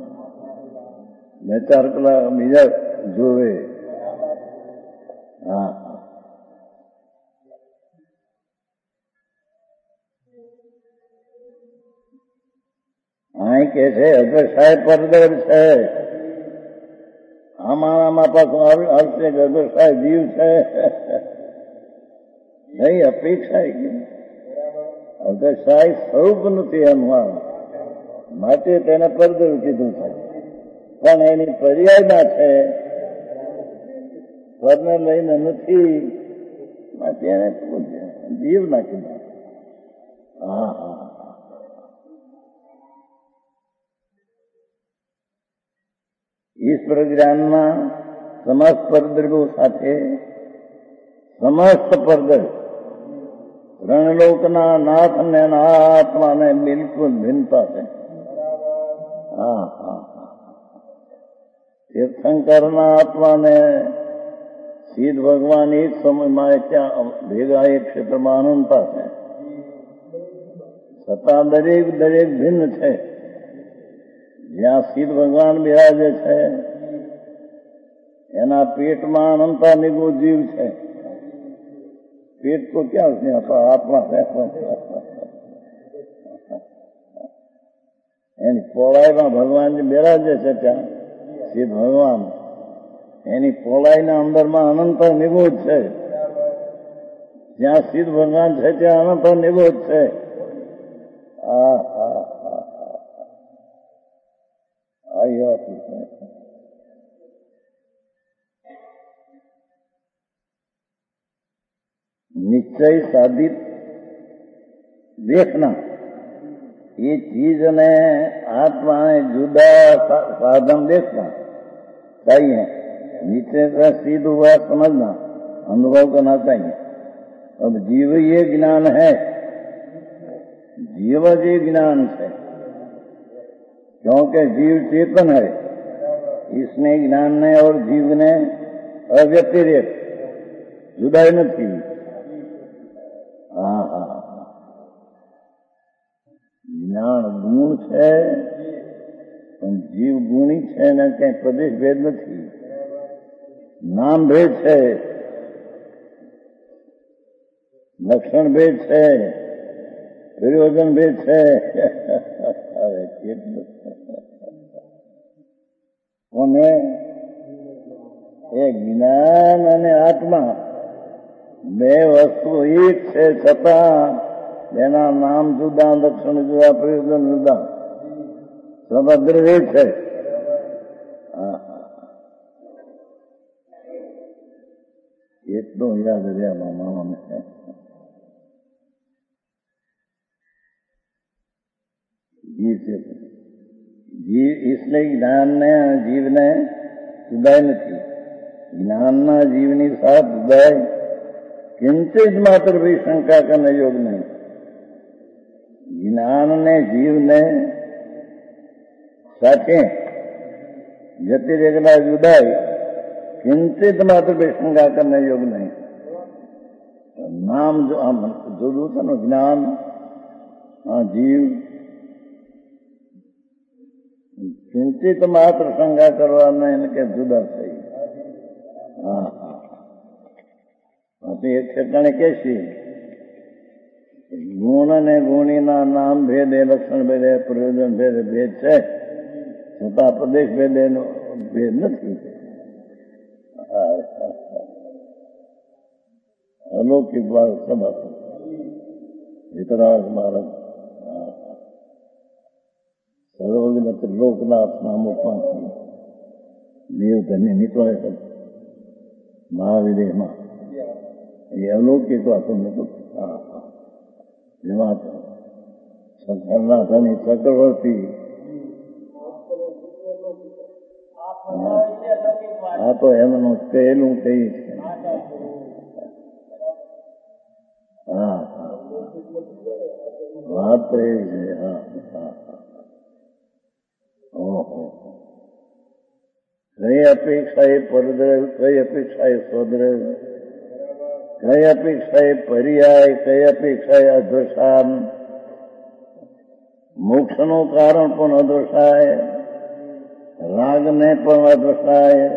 2-4 કલાક બીજા જોવે. કે છે અગ્રસાય પરદર છે, આમાં પાછું હશે કે અગ્રસાય જીવ છે નહીં, અપેક્ષા અગ્રસાય સ્વરૂપ નથી એનું, માટે તેને પરદર કીધું છે. પણ એની પર્યાયમાં છે, પરને લઈને નથી, માટે એને જીવ ના કીધા. હા હા, ઈશ્વર જ્ઞાનમાં સમસ્ત પરદ્રવ્યો સાથે સમસ્ત પરદર રણલોકના નાથ ને આત્માને બિલકુલ ભિન્નતા છે. હા હા, તીર્થંકરના આત્માને સિદ્ધ ભગવાન એક સમયમાં ત્યાં ભેગા એક ક્ષેત્રમાં અનંતા છે, છતાં દરેક ભિન્ન છે. જ્યાં સિદ્ધ ભગવાન બિરાજે છે એના પેટમાં અનંતા નિગો જીવ છે. પેટ તો ક્યાં છે, આત્મા છે. એની પહોળાઈમાં ભગવાન જે બિરાજે છે ત્યાં સિદ્ધ ભગવાન, એની પહોળાઈના અંદરમાં અનંત નિગો જ છે. જ્યાં સિદ્ધ ભગવાન છે ત્યાં અનંત નિગો જ છે. निश्चय साधित देखना, ये चीज ने आत्मा ने जुदा साधन देखना चाहिए, नीचे से सिद्ध हुआ समझना, अनुभव करना चाहिए. अब जीव ये ज्ञान है, जीव ये ज्ञान है, क्योंकि जीव चेतन है, इसने ज्ञान ने और जीव ने अव्यतिरेक जुदाई નથી. હા હા, જ્ઞાન ગુણ છે પણ જીવ ગુણી છે ને કઈ પ્રદેશ ભેદ નથી. નામ ભેદ છે, લક્ષણ ભેદ છે, પ્રયોજન ભેદ છે. કેટલું કોને એ જ્ઞાન અને આત્મા બે વસ્તુ એક છે, છતાં એના નામ જુદા, લક્ષણ જુદા, પ્રયોજન જુદા, સમગ્ર એક છે. એટલું યાદ રહ્યા મામાને. જીવ इसलिए જ્ઞાન ને જીવને જુદાઈ નથી. જ્ઞાનના જીવની સાથ જુદાઈ કિંચિત માત્ર भी શંકા કરને યોગ નહીં. જ્ઞાન ને જીવને સાથે વ્યતિરેકના જુદાઈ કિંચિત માત્ર भी શંકા કરને યોગ નહીં. નામ જો આમ જુદું છે ને, જ્ઞાન જીવ કિંચિત માત્ર શંકા કરવાના એને કે જુદા થઈ. હા હા, એક ઠેકાણે કહેશી ગુણ અને ગુણીના નામ ભેદે, લક્ષણ ભેદે, પ્રયોજન ભેદે ભેદ છે, છતાં પ્રદેશ ભેદે એનો ભેદ નથી. અલૌકિક બાળક સભા વિતરાગ બાળક સર્વજ્ઞ ત્રિલોકનાથના મુખમાંથી દેવધન્ય નીકળે છે મહાવિદેહમાં. એ અલૌકિક વાતો નથી. એમાં શંકરનાથની ચક્રવર્તી આ તો એમનું કહેલું કહી છે. હા વાત તો એવી છે. હા હા, ઓહો, કઈ અપેક્ષા એ પરદ્રવ્ય, કઈ અપેક્ષા એ સ્વદ્રવ્ય, કઈ અપેક્ષા એ પર્યાય, કઈ અપેક્ષા એ અધ્વસાન. મોક્ષનું કારણ પણ અધ્વસાય, રાગને પણ અધ્વસાય.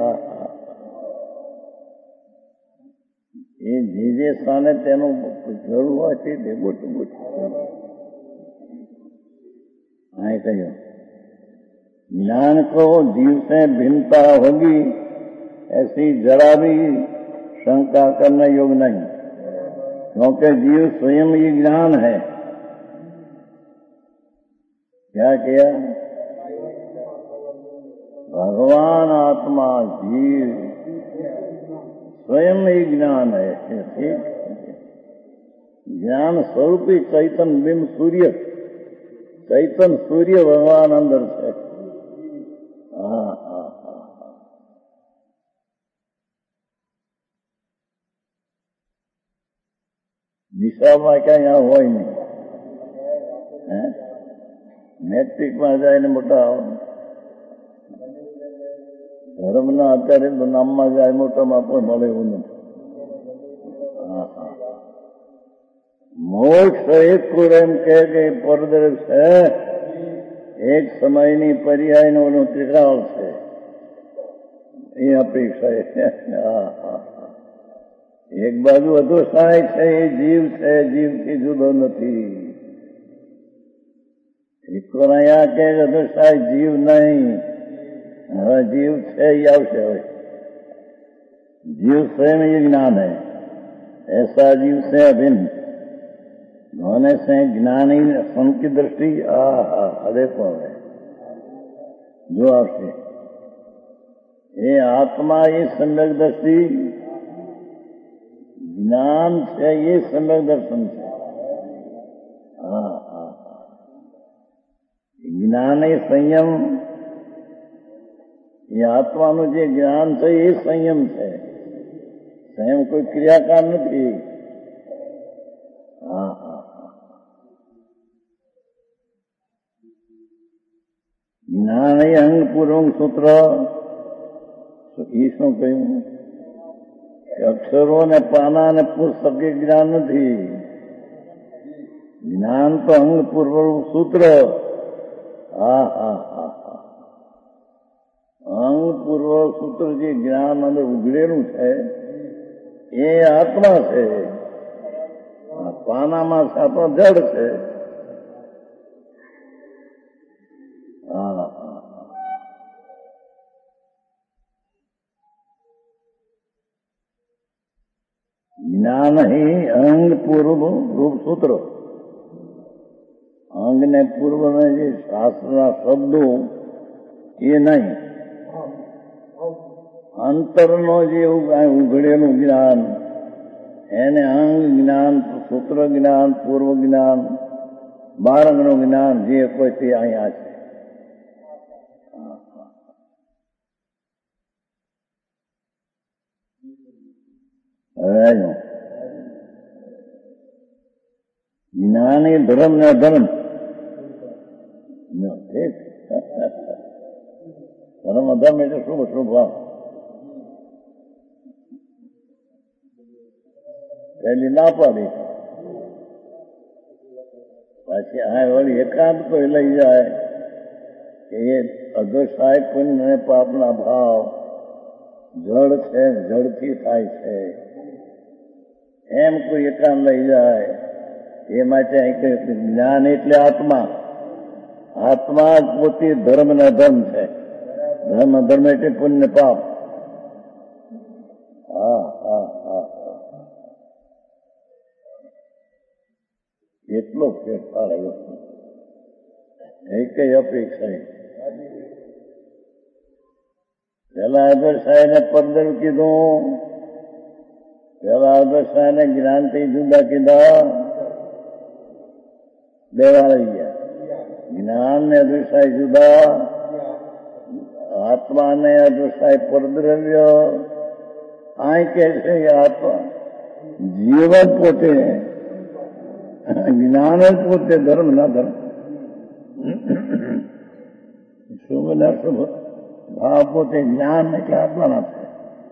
એ જે સ્થાને તેનું જરૂર હોય તે ભેગું હા કહ્યું. ज्ञान को जीव से भिन्नता होगी ऐसी जरा भी शंका करना योग्य नहीं, क्योंकि जीव स्वयं ही ज्ञान है। क्या किया? भगवान आत्मा जीव स्वयं ही ज्ञान है। ठीक, ज्ञान स्वरूपी चैतन्य बिंब सूर्य, चैतन्य सूर्य भगवान अंदर है। નિશામાં ક્યાંય હોય નહીં. મેટ્રિકમાં જાય ને મોટા ધર્મના અત્યારે તો નામમાં જાય મોટામાં પણ મળે એવું નથી. મોક્ષ એક કુર એમ કે પરદેશ છે, એક સમયની પર્યાયનો એનો ત્રિકાળ છે, એ અપેક્ષા છે. એક બાજુ અધોસાય છે, એ જીવ છે, જીવથી જુદો નથી. અહીંયા કે અધોસાય જીવ નહીં, હવે જીવ છે એ આવશે. હવે जीव स्वयं ही ज्ञान है, ऐसा जीव से अभिन्न होने से ज्ञान ही सन की दृष्टि देखो है जो आपसे ये आत्मा ये सम्यक दृष्टि ज्ञान से ये सम्यक दर्शन से ज्ञान ही संयम, ये आत्मा નું જે જ્ઞાન છે એ સંયમ છે. સંયમ કોઈ ક્રિયાકાર નથી. જ્ઞાન એ અંગપૂર્વક સૂત્ર એ શું કહ્યું? અક્ષરો ને પાના ને પુસ્તક એ જ્ઞાન નથી. જ્ઞાન તો અંગપૂર્વક સૂત્ર. અંગપૂર્વક સૂત્ર જે જ્ઞાન અંદર ઉઘડેલું છે એ આત્મા છે. પાનામાં આપણો જડ છે. જ્ઞાન ही અંગ પૂર્વ રૂપ સૂત્ર. અંગને પૂર્વના જે શાસ્ત્રના શબ્દો એ નહીં, અંતરનો જે ઉઘડેલું જ્ઞાન એને અંગ જ્ઞાન, સૂત્ર જ્ઞાન, પૂર્વ જ્ઞાન, બારંગનું જ્ઞાન જે કોઈ તે અહીંયા છે. જ્ઞાન એ ધર્મ ને અધર્મ. ઠીક, ધર્મ અધર્મ એટલે શુભ શુભ ભાવ. પહેલી ના પાડી, પાછી આ વળી એકાંત કોઈ લઈ જાય કે એ અધોસાય પુણ્ય અને પાપના ભાવ જળ છે, જળથી થાય છે, એમ કોઈ એકાંત લઈ જાય. એ માટે જ્ઞાન એટલે આત્મા. આત્મા પોતે ધર્મ ને અધર્મ છે. ધર્મ અધર્મ એટલે પુણ્ય પાપ. એટલો ફેરફાર આવ્યો. કઈ અપેક્ષા પેલા અધર સાહેબને પંદર કીધું, પેલા અધર સાહેબને જ્ઞાનથી જુદા કીધા, બે વાર આવી ગયા. જ્ઞાન ને અદૃશ્ય જુદા, આત્મા ને અદૃશ્ય પરદ્રવ્ય. આ કે છે આત્મા જીવન પોતે, જ્ઞાન જ પોતે ધર્મ ના ધર્મ, શુભ ના શુભ ભાવ પોતે જ્ઞાન એટલે આત્મા ના છે.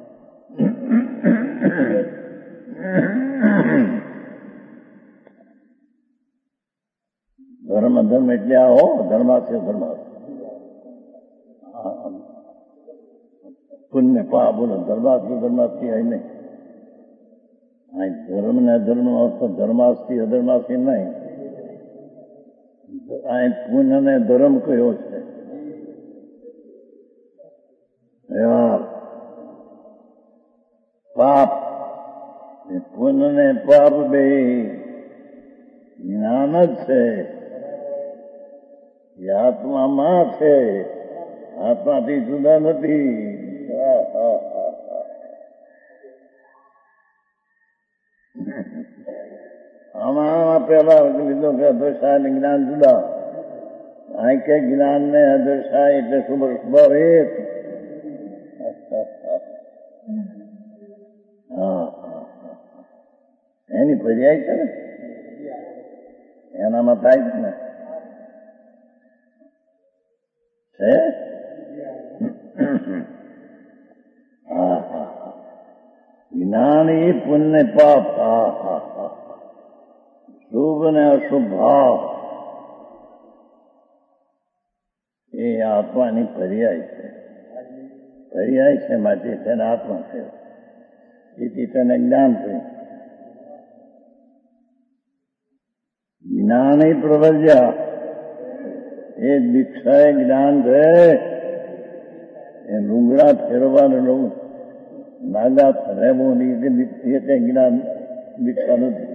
ધર્મ ધર્મ એટલે આ હો, ધર્માથી ધર્મ પુણ્ય પાપ બોલો, ધર્માથી ધર્માથી અહીં નહીં. ધર્મ ને અધર્મ નો અર્થ ધર્માથી અધર્માથી નહીં. અહીં પુણ્ય ને ધર્મ કયો છે. વ્યવહાર પાપ પુણ્ય ને પાપ બે જ્ઞાન જ છે. એ આત્મામાં છે, આત્માથી જુદા નથી. આમાં પેલા લીધો કે અદૃશ્ય ને જ્ઞાન જુદા. આ કે જ્ઞાન ને અદૃશ્ય એટલે સ્વભાવ એક. એની પર્યાય છે ને, એનામાં થાય છે ને છે. જ્ઞાન એ પુણ્ય પાપ, શુભ ને અશુભ ભાવ એ આત્માની પર્યાય છે. પર્યાય છે માટે તેને આત્મા થયો, એથી તેને જ્ઞાન થયું. જ્ઞાન એ પ્રવર્જ્યા, એ દીક્ષા એ જ્ઞાન છે. એ લુગડા ફેરવાનું નાગા રહેવું એ કઈ જ્ઞાન દીક્ષા નથી.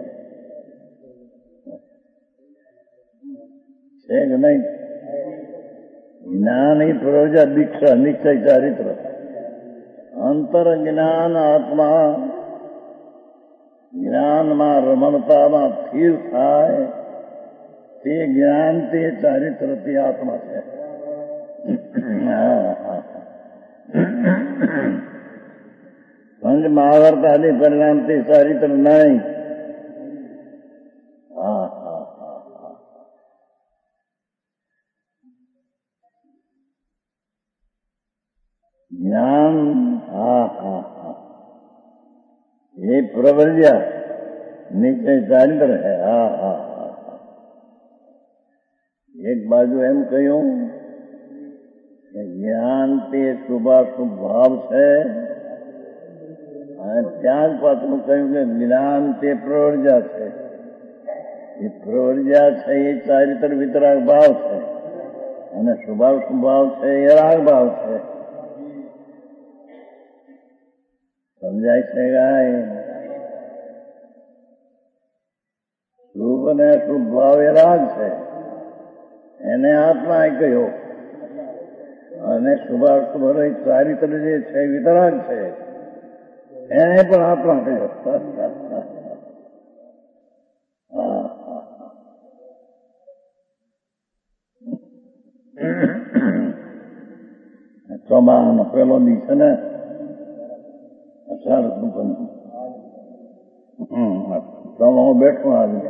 છે કે નહીં? જ્ઞાન એ પ્રવર્જ્યા દીક્ષા, નિશ્ચય ચારિત્ર. અંતર જ્ઞાન આત્મા જ્ઞાનમાં રમણતામાં સ્થિર થાય તે જ્ઞાન તે ચારિત્ર તે આત્મા છે. પંચ મહાવર્ત આદિ પરિણામ તે ચારિત્ર નહીં. જ્ઞાન એ પ્રવર્જ્યા નિશ્ચય ચારિત્ર હે. એક બાજુ એમ કહ્યું કે જ્ઞાન તે શુભાશુભ ભાવ છે, અને ત્યાં પાછું કહ્યું કે જ્ઞાન તે પ્રવર્જ્યા છે. એ પ્રવર્જ્યા છે એ ચારિત્ર વિતરાગ ભાવ છે, અને શુભાશુભ ભાવ છે એ રાગ ભાવ છે. સમજાય છે ગાય? શુભ અને અશુભ ભાવ એ રાગ છે, એને આત્મા કહ્યો. અને શુભાશુભ ચારિત્ર જે છે વિતરાગ છે, એને પણ આત્મા કહ્યો. ચોમાનો પેલો દિવસ છે ને, અષાઢ હું બેઠો આવી.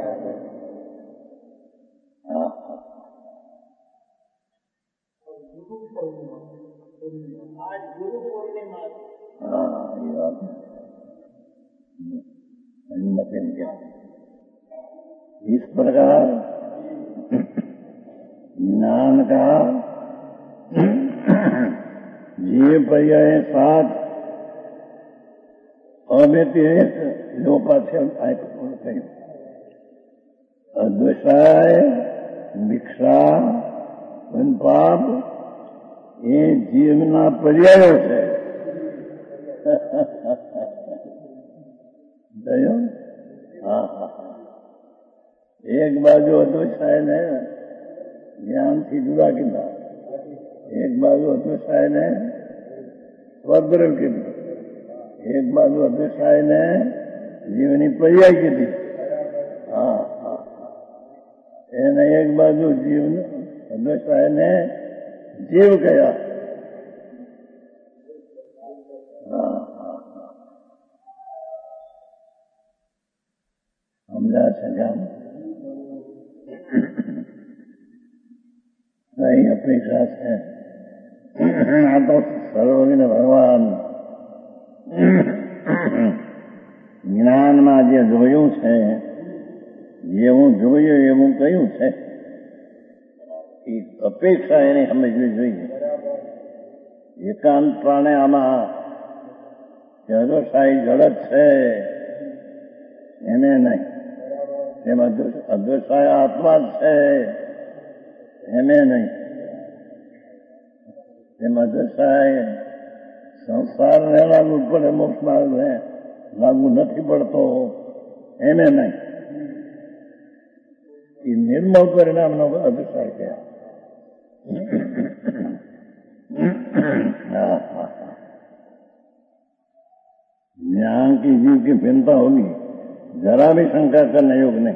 इस प्रकार ज्ञान का जीव पर्याय साथ अव्यक्ति जो पाछे કહ્યું. અદ્વૈતાય દીક્ષા પાપ એ જીવના પર્યાયો છે. એક બાજુ અદ્વૈતાયને જ્ઞાનથી જુદા કીધા, એક બાજુ અદ્વૈતાયને સ્વદ્રવ કીધું, એક બાજુ અદ્વૈતાયને જીવની પર્યાય કીધી. એને એક બાજુ જીવ અદ્વૈતાયને જીવ કયા. સમજા છે કામ? કઈ અપેક્ષા છે? આ તો સર્વજ્ઞ ભગવાન જ્ઞાનમાં જે જોયું છે, જેવું જોયું એવું કયું છે, એ અપેક્ષા એની સમજવી જોઈએ. એકાંત પ્રાણે આમાં અદોષાઈ જડત છે એને નહીં, એમાં અદોષાય આત્મા જ છે એને નહીં, એમાં અદોષાય સંસાર ને લાગુ પડે મોક્ષ માર્ગ ને લાગુ નથી પડતો એને નહીં. એ નિર્મળ પરિણામનો અભિપ્રાય છે. ज्ञान की जीव की भिन्नता होगी, जरा भी शंका करने योग नहीं.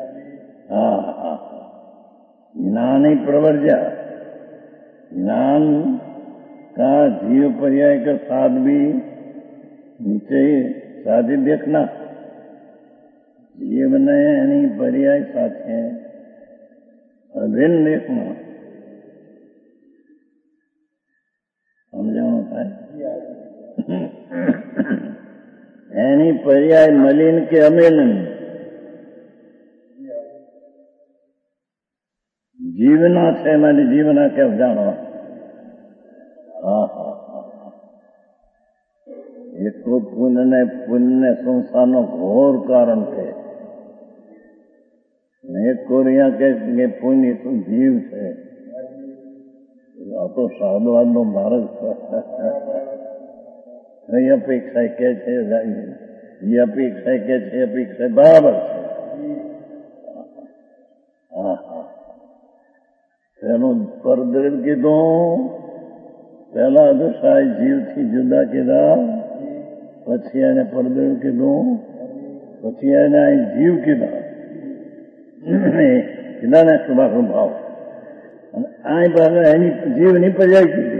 ज्ञान ही प्रवर्ज्या. ज्ञान का जीव पर्याय के साथ भी नीचे साधी देखना. जीव ने यानी पर्याय साथे अभिन्न देखना. समझाना था એની પર્યાય મલિન કે અમેલન જીવના છે એમાંથી જીવના કેમ જાણવા. એટલું પુણ્ય સંસારનો ઘોર કારણ છે. એક કોરિયા કે પુણ્ય શું જીવ છે. આ તો સાધુવાદનો માર્ગ કઈ અપેક્ષા કે છે એ અપેક્ષા કે છે અપેક્ષા બરાબર છે. પેલું પરદ્રવ કીધું, પેલા અદુસાય જીવથી જુદા કીધા, પછી એને પરદ્રવ કીધું, પછી એને અહીં જીવ કીધા. કીધા ને શુભાશુભ ભાવ. અને આ પાસે એની જીવની પર્યાય કીધી.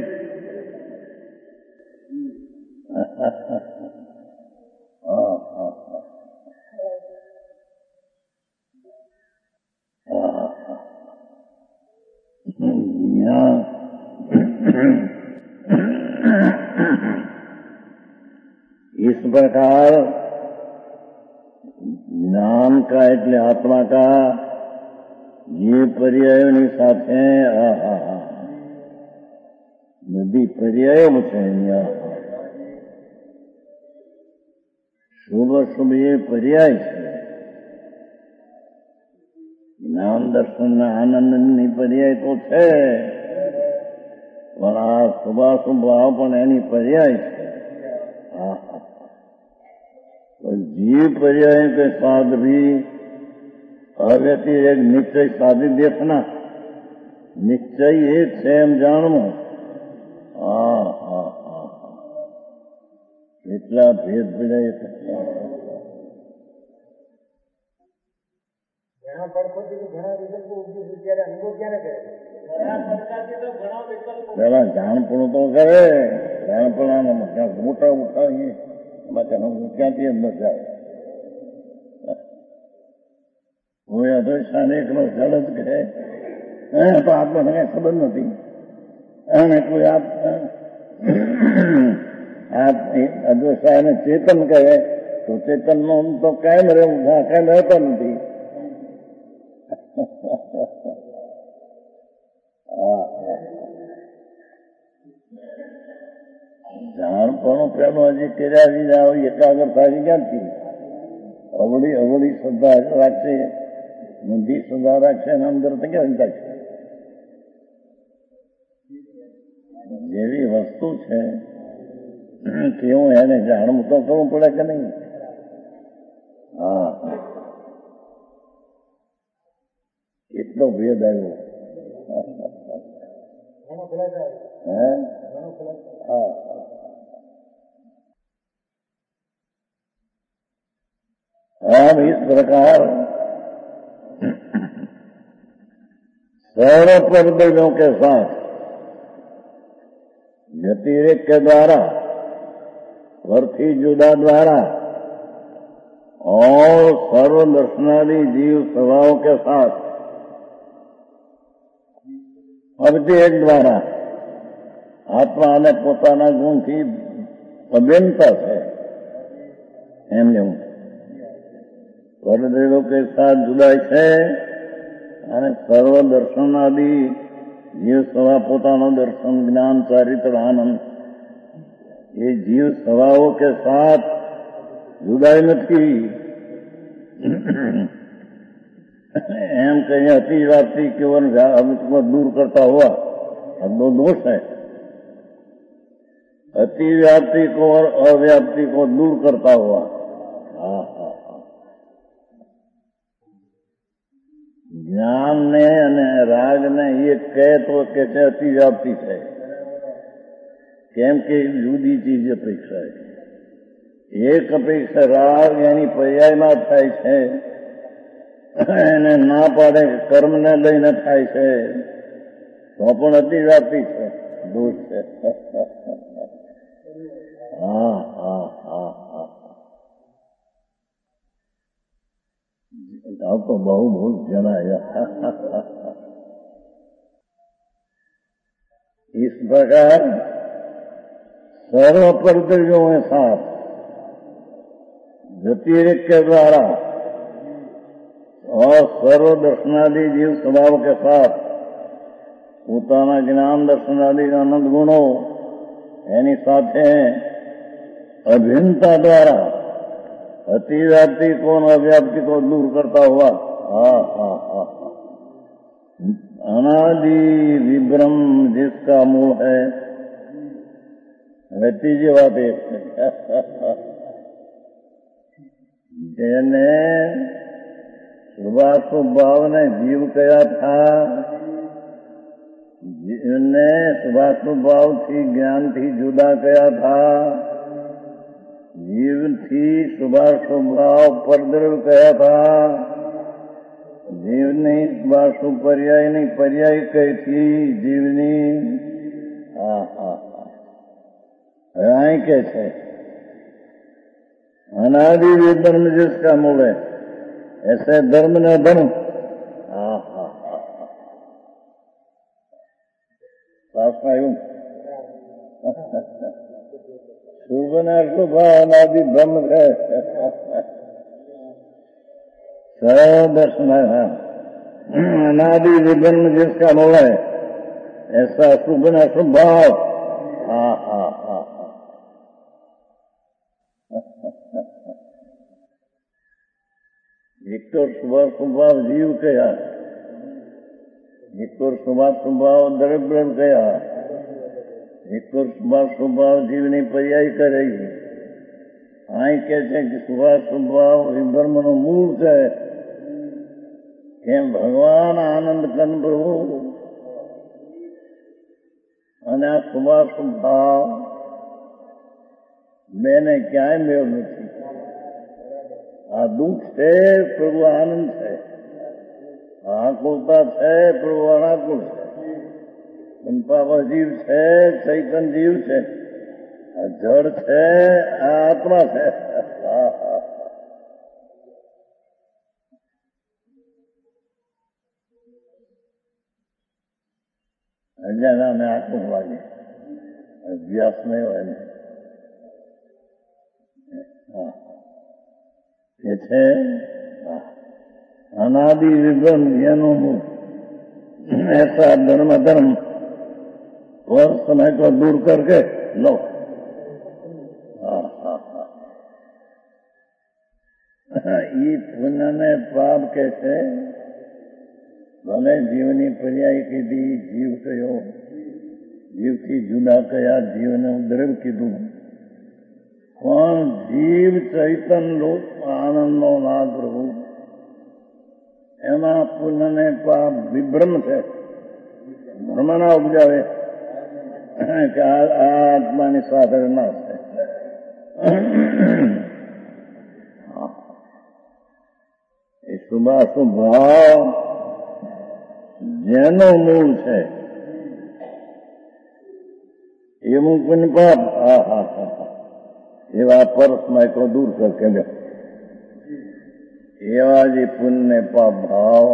इस प्रकार ज्ञान का એટલે आत्मा का ये पर्यायोની સાથે બધી પર્યાયો છે. અહીંયા શુભ શુભ એ પર્યાય છે. જ્ઞાન દર્શનના આનંદની પર્યાય તો છે, પણ આ શુભાશુભ ભાવ પણ એની પર્યાય છે. जीव पर्याय के साथ भी अव्यतिरेक निश्चय साधी देखना. निश्चय एक है एम जानवो. કેટલા ભેદ પીડાય. પેલા જાણપણું તો કરે, જાણપણામાં ક્યાંક મોટા ઉઠાવીએ ક્યાંથી અંદર જાય. હું અધોષાન એકલો જળ જ કહે તો આપણને કઈ ખબર નથી. અને કોઈ અધોષાને ચેતન કહે તો ચેતન નો તો કાયમ રહેવું, કાયમ રહેતો નથી. જાણપણું પેલું હજી કર્યા વિના એકાગ્ર થાય ક્યાંથી? અવળી શ્રદ્ધા રાખશે, બુદ્ધિ શ્રદ્ધા રાખશે અને અંદર તો ક્યાં રાખશે? જેવી વસ્તુ છે તેવું એને જાણવું તો કરવું પડે કે નહીં? એટલો ભેદ આવ્યો. अब इस प्रकार सर्व परदेयों के साथ व्यतिरेक के द्वारा, वर्थी जुदा द्वारा और सर्व दर्शनादि जीव स्वभाव के साथ अभिषेक द्वारा आत्मा ने પોતાના ગુણથી અભિન્નતા છે એમ લેવું. પરદેવો કે સાથ જુદાય છે અને સર્વ દર્શનાદિ જીવ સ્વભાવ પોતાનો દર્શન જ્ઞાન ચારિત્ર આનંદ એ જીવ સ્વભાવો કે સાથ જુદાય નથી. એમ કહીએ અતિવ્યાપ્તિ કેવલ દૂર કરતા हुआ अब दो दोष है. अतिव्याप्ति को और अव्याप्ति को दूर करता हुआ। ज्ञान ने અને રાગ ને એ કહે તો કે છે અતિવ્યાપ્તિ છે, કેમ કે જુદી ચીજ અપેક્ષા છે. એક અપેક્ષા રાગ એની પર્યાયમાં થાય છે, એને ના પાડે કર્મને લઈને થાય છે, તો પણ અતિવ્યાપ્તિ છે, દોષ છે. હા હા હા હા, अब तो बहु बहुत जनाया. इस प्रकार सर्व परिद्रव्यों के साथ व्यतिरेक के द्वारा और सर्व दर्शनादि जीव स्वभाव के साथ પોતાના જ્ઞાન દર્શનાદि અનંત ગુણો એની સાથે અભિન્નતા દ્વારા अतिव्याप्ति को और अव्याप्ति को दूर करता हुआ अनादि विभ्रम जिसका मूल है. तीजी बात જેને શુભાશુભ ભાવને જીવ કયા था, જીવને શુભાશુભ ભાવથી જ્ઞાનથી જુદા કયા था, जीव थी शुभाशुभ भाव परद्रव्य कहा था, जीवनी शुभाशुभ पर्याय नहीं पर्याय कही थी जीवनी. आई कैसे अनादि धर्म जिसका मूल है, ऐसे धर्म न धर्म. शुभ न शुभ अनादि ब्रह्म है. सर्वदर्शन अनादि विब्रह्म जिसका मूल है, ऐसा शुभ न शुभ भाव. एक तो शुभाशुभ भाव जीव कया, एक तो शुभाशुभ भाव द्रव्य कया, एक तो शुभाशुभ भाव जीवनी पर्याय करे. आई કે છે કે શુભાશુભ ભાવ વિબ્રહ્મનું મૂળ છે, કેમ ભગવાન આનંદ કંદ પ્રભુ અને આ શુભાશુભ ભાવ બેને ક્યાંય મેળ નથી. આ દુઃખ છે, પ્રભુ આનંદ છે. આકુલતા છે, પ્રભુ અનાકુલ છે. પાપા જીવ છે, ચૈતન્ય જીવ છે. આ જળ છે, આ આત્મા છે. અજાણાને આત્મા લાગે, અભ્યાસ નહીં હોય ને. એ છે અનાદિ વિભ્રમ જેનું મૂળ, ऐसा धर्म धर्म और समय को दूर करके लो. ये पुण्य ने पाप कैसे भले जीवनी पर्याय कीधी, जीव कहो, जीव की जुदा कया, जीव ने द्रव्य कीधु, પણ જીવ ચૈતન લોક આનંદનો નાદ પ્રભુ, એમાં પુણ્ય ને પાપ વિભ્રમ છે. ભ્રમ ના ઉપજાવે કે આ આત્માની સાથે ના છે. એ શુભાશુભ ભાવ જેનો મૂળ છે એવું પુણ્ય પાપ એવા પરસ્મય को दूर करके लो. એવા જે પુણ્ય પાપ ભાવ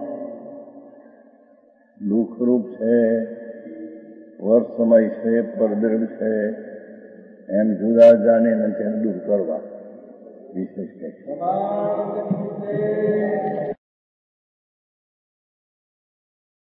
દુઃખરૂપ છે, વર્ષમય છે, પરદ્રવ્ય છે, એમ જુદા જાણીને તેને દૂર કરવા વિશેષ છે.